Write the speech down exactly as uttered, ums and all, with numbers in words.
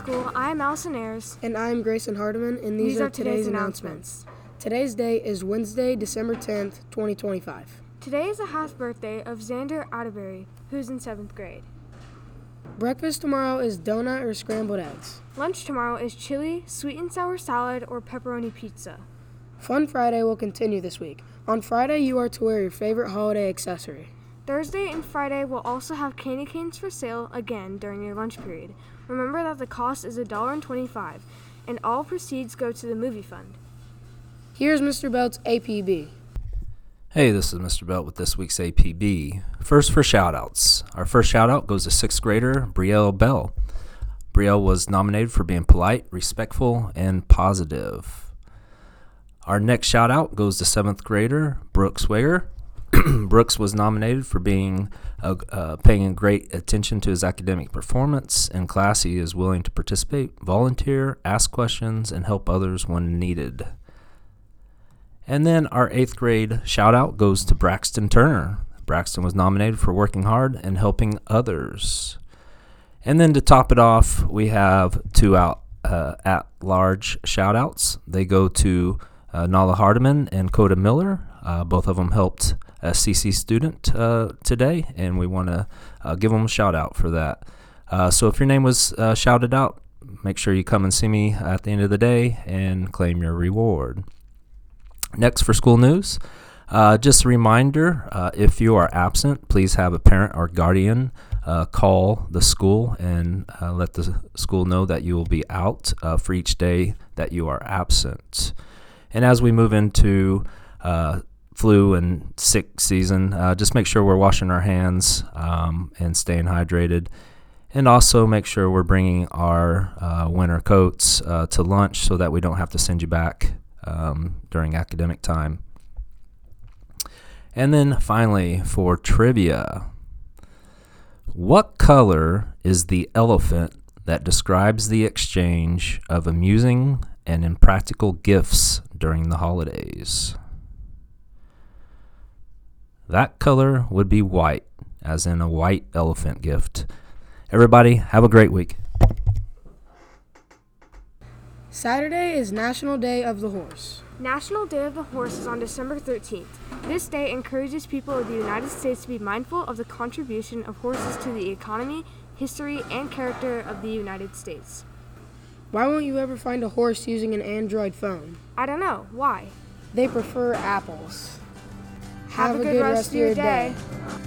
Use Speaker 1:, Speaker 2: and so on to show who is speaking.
Speaker 1: School. I am Allison Ayers.
Speaker 2: And I am Grayson Hardiman, and these,
Speaker 1: these
Speaker 2: are,
Speaker 1: are today's,
Speaker 2: today's
Speaker 1: announcements.
Speaker 2: announcements. Today's day is Wednesday, December tenth, twenty twenty-five.
Speaker 1: Today is the half birthday of Xander Atterbury, who's in seventh grade.
Speaker 2: Breakfast tomorrow is donut or scrambled eggs.
Speaker 1: Lunch tomorrow is chili, sweet and sour salad, or pepperoni pizza.
Speaker 2: Fun Friday will continue this week. On Friday, you are to wear your favorite holiday accessory.
Speaker 1: Thursday and Friday will also have candy canes for sale again during your lunch period. Remember that the cost is one dollar and twenty-five cents, and all proceeds go to the movie fund.
Speaker 2: Here's Mister Belt's A P B.
Speaker 3: Hey, this is Mister Belt with this week's A P B. First for shout-outs. Our first shout-out goes to sixth grader Brielle Bell. Brielle was nominated for being polite, respectful, and positive. Our next shout-out goes to seventh grader Brooks Wager. Brooks was nominated for being uh, uh, paying great attention to his academic performance. In class, he is willing to participate, volunteer, ask questions, and help others when needed. And then our eighth grade shout-out goes to Braxton Turner. Braxton was nominated for working hard and helping others. And then to top it off, we have two out uh, at-large shout-outs. They go to uh, Nala Hardiman and Coda Miller. Uh, both of them helped a C C student uh, today, and we want to uh, give them a shout-out for that. Uh, so if your name was uh, shouted out, make sure you come and see me at the end of the day and claim your reward. Next for school news, uh, just a reminder, uh, if you are absent, please have a parent or guardian uh, call the school and uh, let the school know that you will be out uh, for each day that you are absent. And as we move into uh, flu and sick season, uh, just make sure we're washing our hands um, and staying hydrated. And also make sure we're bringing our uh, winter coats uh, to lunch so that we don't have to send you back Um, during academic time. And then finally, for trivia, what color is the elephant that describes the exchange of amusing and impractical gifts during the holidays? That color would be white, as in a white elephant gift. Everybody, have a great week.
Speaker 2: Saturday is National Day of the Horse.
Speaker 1: National Day of the Horse is on December thirteenth. This day encourages people of the United States to be mindful of the contribution of horses to the economy, history, and character of the United States.
Speaker 2: Why won't you ever find a horse using an Android phone?
Speaker 1: I don't know. Why?
Speaker 2: They prefer apples.
Speaker 1: Have, Have a, good, good rest, rest of your day. day.